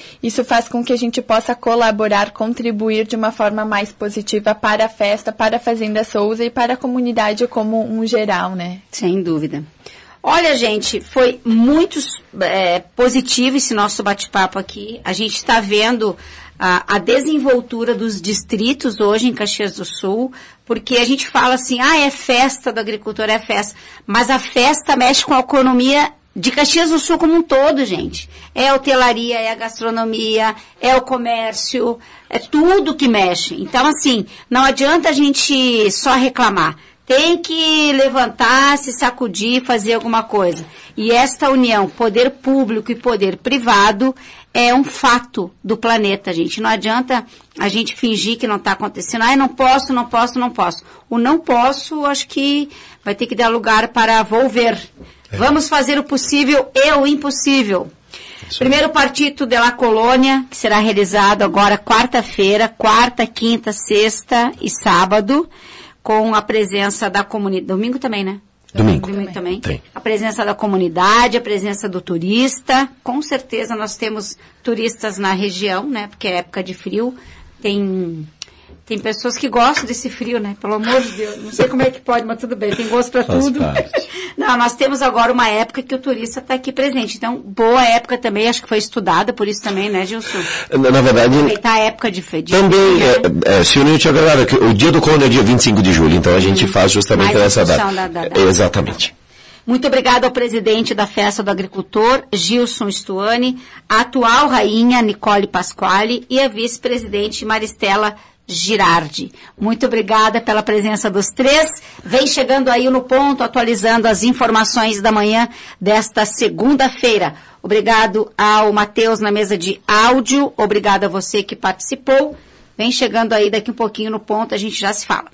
faz com que a gente possa colaborar, contribuir de uma forma mais positiva para a festa, para a Fazenda Souza e para a comunidade como um geral, né? Sem dúvida. Olha, gente, foi muito é, positivo esse nosso bate-papo aqui. A gente está vendo a, a desenvoltura dos distritos hoje em Caxias do Sul, porque a gente fala assim, ah, é festa do agricultor, é festa. Mas a festa mexe com a economia de Caxias do Sul como um todo, gente. É a hotelaria, é a gastronomia, é o comércio, é tudo que mexe. Então, assim, não adianta a gente só reclamar. Tem que levantar, se sacudir, fazer alguma coisa. E esta união, poder público e poder privado, é um fato do planeta, gente. Não adianta a gente fingir que não está acontecendo. Ah, eu não posso, não posso, não posso. O não posso, acho que vai ter que dar lugar para vou ver. É. Vamos fazer o possível e o impossível. Isso. Primeiro partido de La Colônia, que será realizado agora quarta-feira, quarta, quinta, sexta e sábado, com a presença da comunidade. Domingo também, né? Domingo. Domingo também. Tem. A presença da comunidade, a presença do turista. Com certeza nós temos turistas na região, né? Porque é época de frio. Tem, tem pessoas que gostam desse frio, né? Pelo amor de Deus. Não sei como é que pode, mas tudo bem. Tem gosto para tudo. Não, nós temos agora uma época que o turista está aqui presente. Então, boa época também, acho que foi estudada por isso também, né, Gilson? Na, na verdade... Aproveitar a época de frio. Também, é, é, se uniu tinha agora que o dia do Colônia é dia vinte e cinco de julho, então a gente hum, faz justamente nessa data. Da, da, da. Exatamente. Muito obrigada ao presidente da Festa do Agricultor, Gilson Stuani, a atual rainha, Nicole Pasquale, e a vice-presidente, Maristela Girardi. Muito obrigada pela presença dos três. Vem chegando aí no ponto, atualizando as informações da manhã desta segunda-feira. Obrigado ao Matheus na mesa de áudio. Obrigado a você que participou. Vem chegando aí daqui um pouquinho no ponto, a gente já se fala.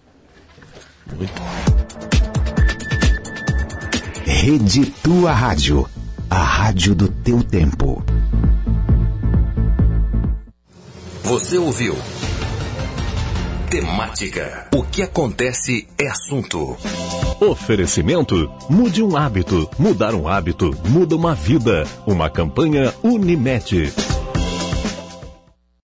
Muito. Rede Tua Rádio, a rádio do teu tempo. Você ouviu? Temática. O que acontece é assunto. Oferecimento. Mude um hábito. Mudar um hábito muda uma vida. Uma campanha Unimed.